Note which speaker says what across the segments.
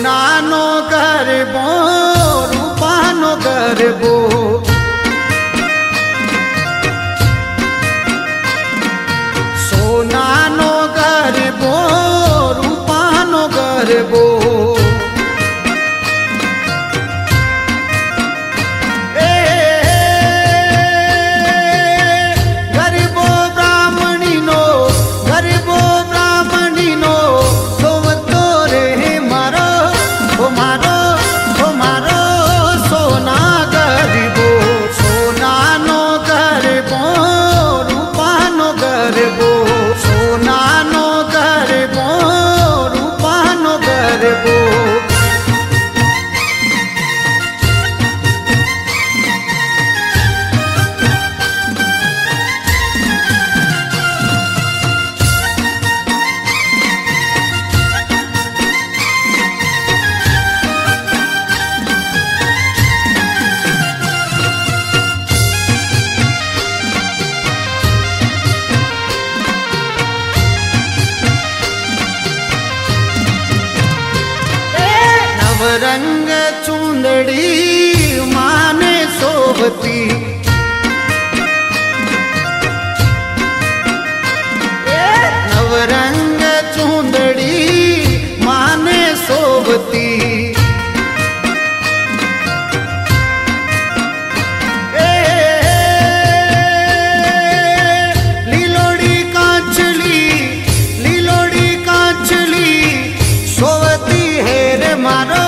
Speaker 1: સોનાનો ગરબો રૂપાનો ગરબો સોનાનો ગરબો રૂપાનો ગરબો रंग चूंदड़ी माने शोभती नवरंग चूंदड़ी माने शोभती लीलोड़ी कांचली शोभती है रे मारो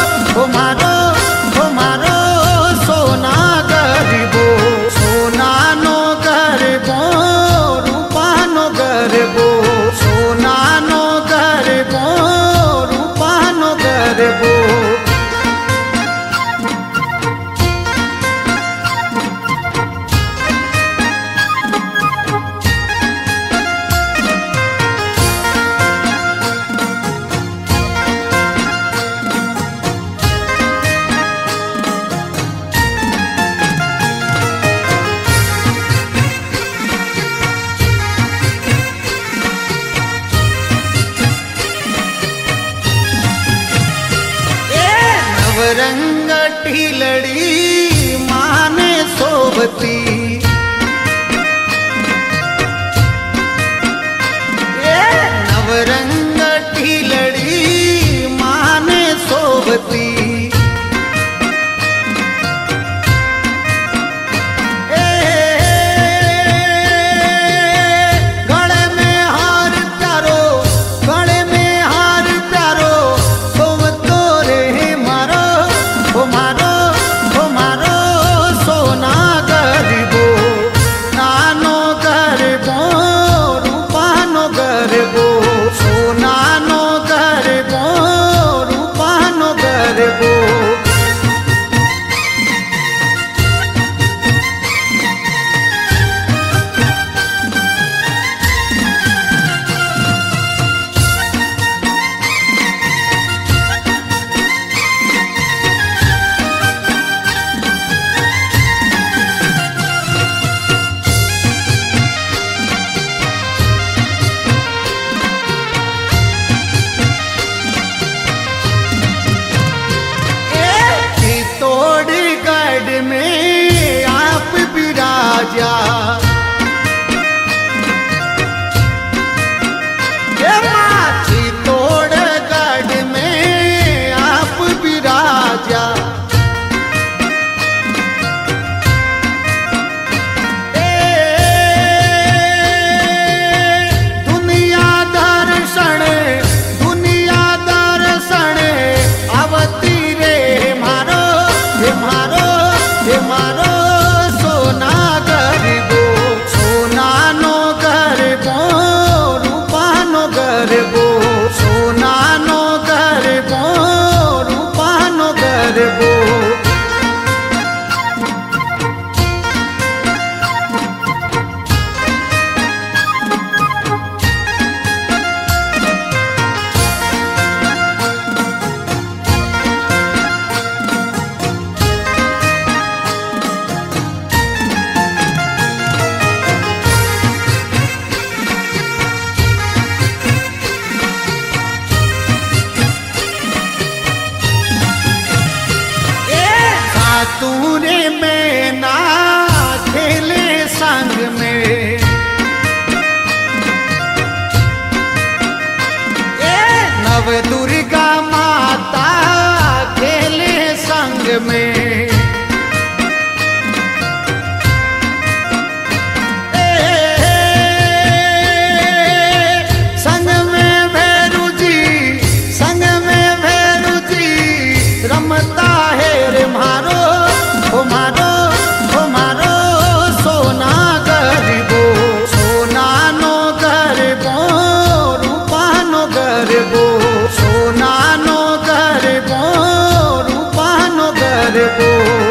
Speaker 1: मारो सोना गरबो सोनानो गरबो रूपानो गरबो सोनानो गरबो रूपानो गरबो रंग ढीलड़ी माने शोभती नवरंग ढीलड़ी माने शोभती सोना दूरे में ना खेले संग में। नव दुर्गा माता खेले संग में। संग में भैरू जी, संग में भैरू जी रमता है रे मारो, ओ मारो, ओ मारो सोना गरीबो, सोना नो गरीबो, रूपा नो गरीबो, सोना नो गरीबो, रूपा नो गरीबो।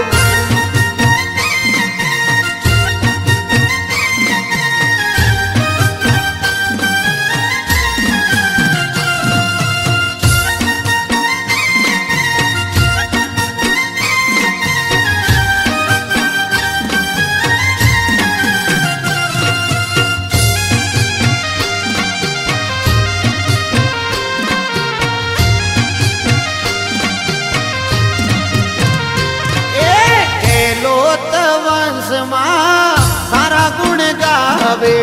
Speaker 1: सारा गुण गावे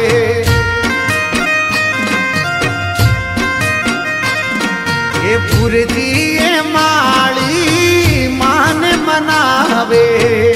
Speaker 1: ये पुरजी माड़ी मान मनावे।